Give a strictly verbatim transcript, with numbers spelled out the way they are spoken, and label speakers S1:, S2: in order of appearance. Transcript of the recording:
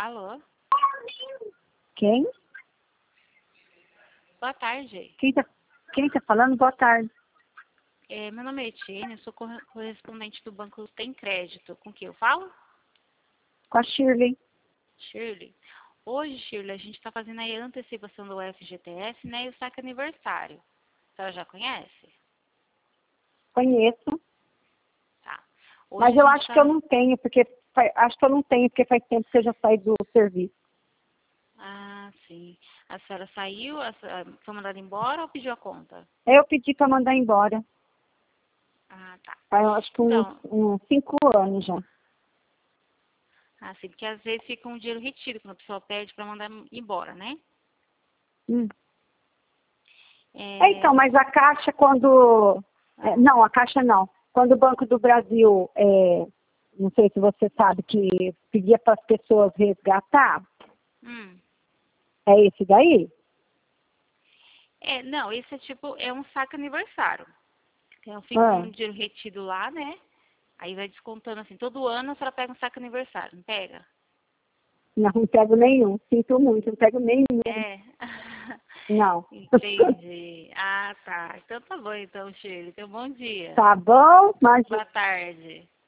S1: Alô?
S2: Quem?
S1: Boa tarde.
S2: Quem tá, quem tá falando? Boa tarde.
S1: É, meu nome é Etienne, eu sou corre- correspondente do Banco Tem Crédito. Com quem eu falo?
S2: Com a Shirley.
S1: Shirley. Hoje, Shirley, a gente está fazendo aí a antecipação do F G T S, né, e o saque aniversário. A senhora já conhece?
S2: Conheço.
S1: Tá. Hoje
S2: Mas
S1: a
S2: eu
S1: gente
S2: acho
S1: tá...
S2: que eu não tenho, porque fa- acho que eu não tenho, porque faz tempo que eu já saí do serviço.
S1: Ah, sim. A senhora saiu, a senhora foi mandada embora ou pediu a conta?
S2: Eu pedi para mandar embora.
S1: Ah, tá.
S2: Faz, eu acho que uns,
S1: Então,
S2: uns cinco anos já.
S1: assim, porque às vezes fica um dinheiro retido quando a pessoa pede para mandar embora, né?
S2: Hum. É,
S1: É...
S2: então, mas a Caixa quando... é,
S1: Ah,
S2: não, a Caixa não. Quando o Banco do Brasil, é, não sei se você sabe, que pedia para as pessoas resgatar,
S1: hum.
S2: é esse daí?
S1: É, não, esse é tipo, é um saque aniversário. Então fica
S2: Ah,
S1: um dinheiro retido lá, né? Aí vai descontando assim, todo ano a senhora pega um saque aniversário, não pega?
S2: não, não pego nenhum. Sinto muito, não pego nenhum.
S1: É.
S2: Não.
S1: Entendi. Ah, tá. Então tá bom então, Shirley. Então bom dia.
S2: Tá bom, mas
S1: Boa tarde.